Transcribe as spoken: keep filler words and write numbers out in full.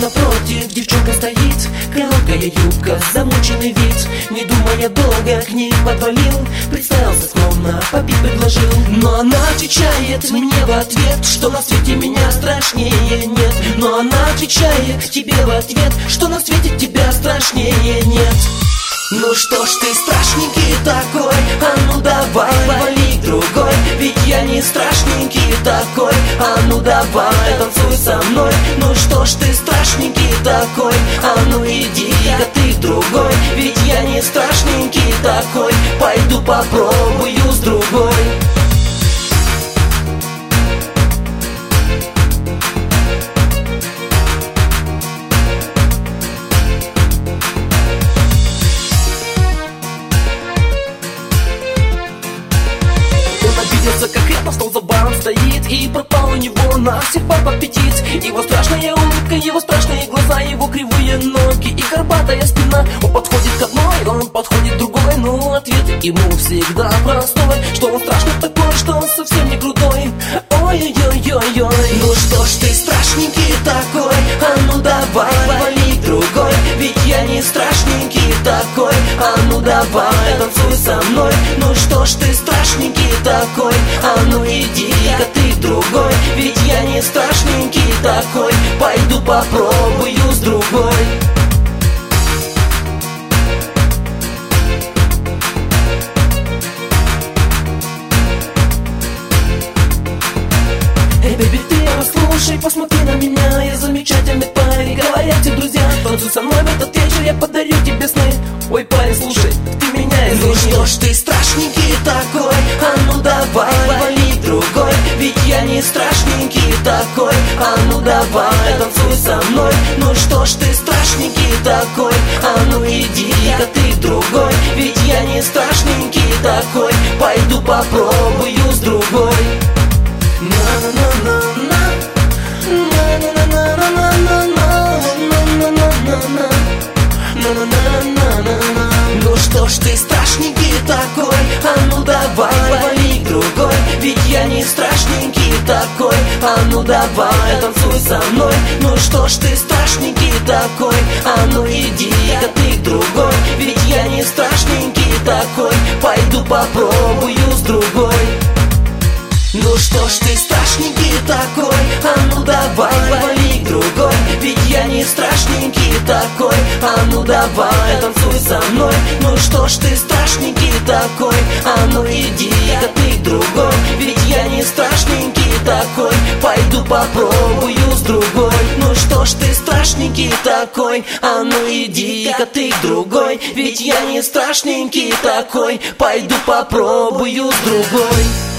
напротив девчонка стоит, короткая юбка, замученный вид. Не думая долго, к ней подвалил, представился скромно, попить предложил. Но она отвечает мне в ответ, что на свете меня страшнее нет. Но она отвечает тебе в ответ, что на свете тебя страшнее нет. Ну что ж ты страшненький такой, а ну давай, вали к другой. Ведь я не страшненький такой, а ну давай, танцуй со мной. Ну что ж ты страшненький такой, а ну иди-ка ты к другой. Ведь я не страшненький такой, пойду попробую с другой. Как это, стол за баром стоит, и пропал у него на всех пап аппетит. Его страшная улыбка, его страшные глаза, его кривые ноги и горбатая спина. Он подходит к одной, он подходит к другой, но ответ ему всегда простой, что он страшный такой, что он совсем не крутой. Ой-ой-ой-ой-ой. Ну что ж ты страшненький такой, а ну давай, вали к другой. Ведь я не страшненький такой, а ну давай, танцуй со мной. Ну что ж ты страшненький такой, а ну иди-ка ты к другой. Ведь я не страшненький такой, пойду попробую с другой. Эй, бэби, ты послушай, посмотри на меня, я замечательный парень. Говорят тебе друзья, танцуй со мной в этот вечер, я подарю тебе сны. Ой, парень, слушай, ты меня извини. Ну что ж ты страшненький такой, а ну давай, вали к другой. Ведь я не страшненький такой, а ну давай, танцуй со мной. Ну что ж ты страшненький такой, а ну иди-ка ты к другой. Ведь я не страшненький такой, пойду попробую с другой. Ну что ж ты страшненький такой, а ну давай, вали к другой. Ведь я не страшненький такой, а ну давай, танцуй со мной. Ну что ж ты страшненький такой, а ну иди-ка ты к другой. Ведь я не страшненький такой, пойду попробую с другой. Ну что ж ты страшненький такой, а ну давай, вали к другой. Ведь я не страшненький такой, а ну давай, танцуй со мной. Ну что ж ты страшненький такой, а ну иди-ка ты к другой. Ведь я не страшненький такой, пойду попробую с другой. Ну что ж ты страшненький такой, а ну иди-ка ты к другой. Ведь я не страшненький такой, пойду попробую с другой.